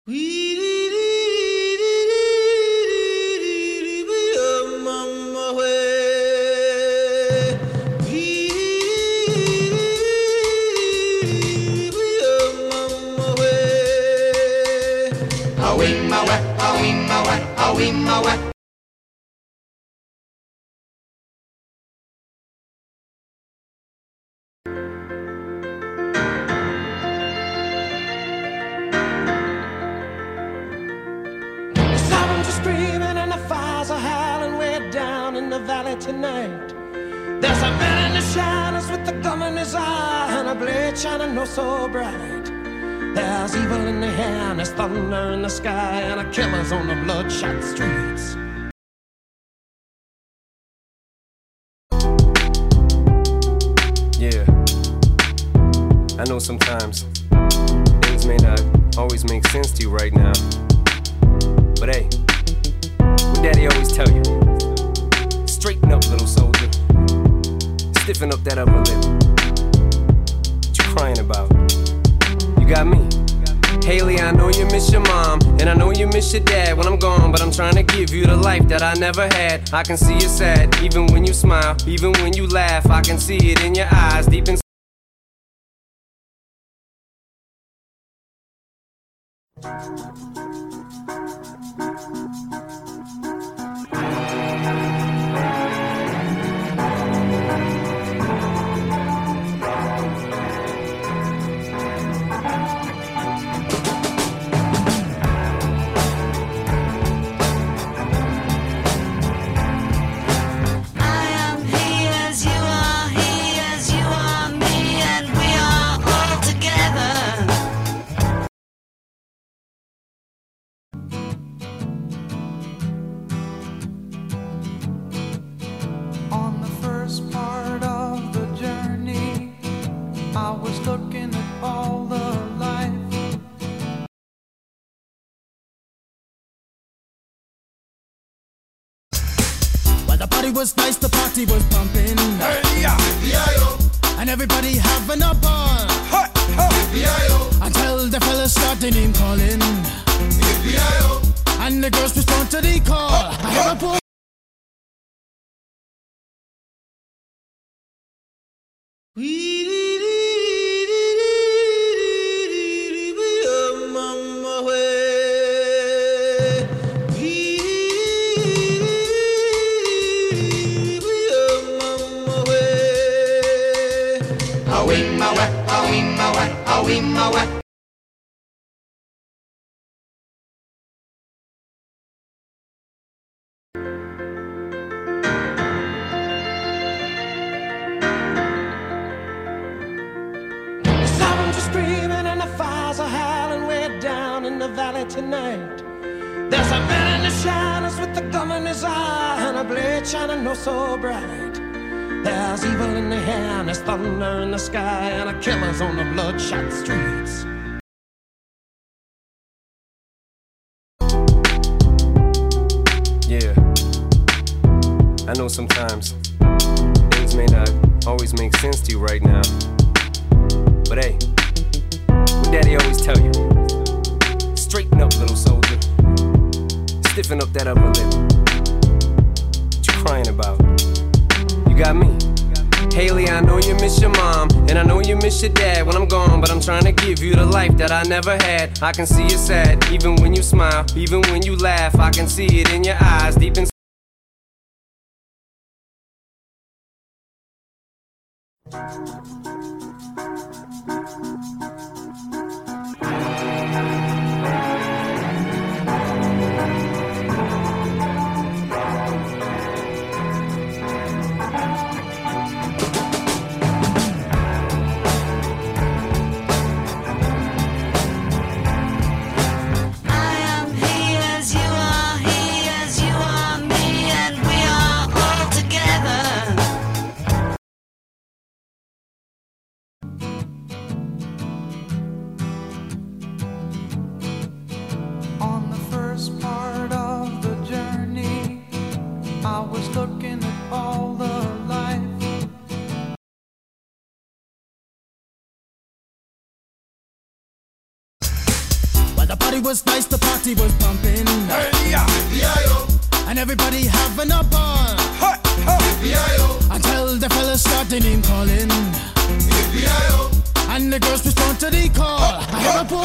Screaming and the fires are howling way down in the valley tonight. There's a man in the shadows with the gun in his eye and a blade shining oh so bright. There's evil in the air and there's thunder in the sky and a killer's on the bloodshot streets. Yeah, I know sometimes things may not always make sense to you right now, but hey, what Daddy always tell you, straighten up, little soldier, stiffen up that upper lip. What you crying about? You got me. Haley, I know you miss your mom, and I know you miss your dad when I'm gone, but I'm trying to give you the life that I never had. I can see you sad, even when you smile, even when you laugh, I can see it in your eyes, deep inside. I was looking at all the life. Well, the party was nice, the party was pumping. Hey, yeah. And everybody having a ball. Hey, hey. Until the fellas started name calling. And the girls respond to the call. I have a poor Screaming and the fires are howling way down in the valley tonight. There's a man in the shadows with the gun in his eye and a blade shining oh so bright. There's evil in the air and there's thunder in the sky and a killer's on the bloodshot streets. Yeah, I know sometimes things may not always make sense to you right now, but hey, what Daddy always tell you, straighten up, little soldier, stiffen up that upper lip. What you crying about? You got me. Haley, I know you miss your mom, and I know you miss your dad when I'm gone, but I'm trying to give you the life that I never had. I can see you sad, even when you smile, even when you laugh, I can see it in your eyes, deep While the party was nice, the party was pumping. And everybody having a ball. Until the fellas started name calling. And the girls respond to the call. I hear a poor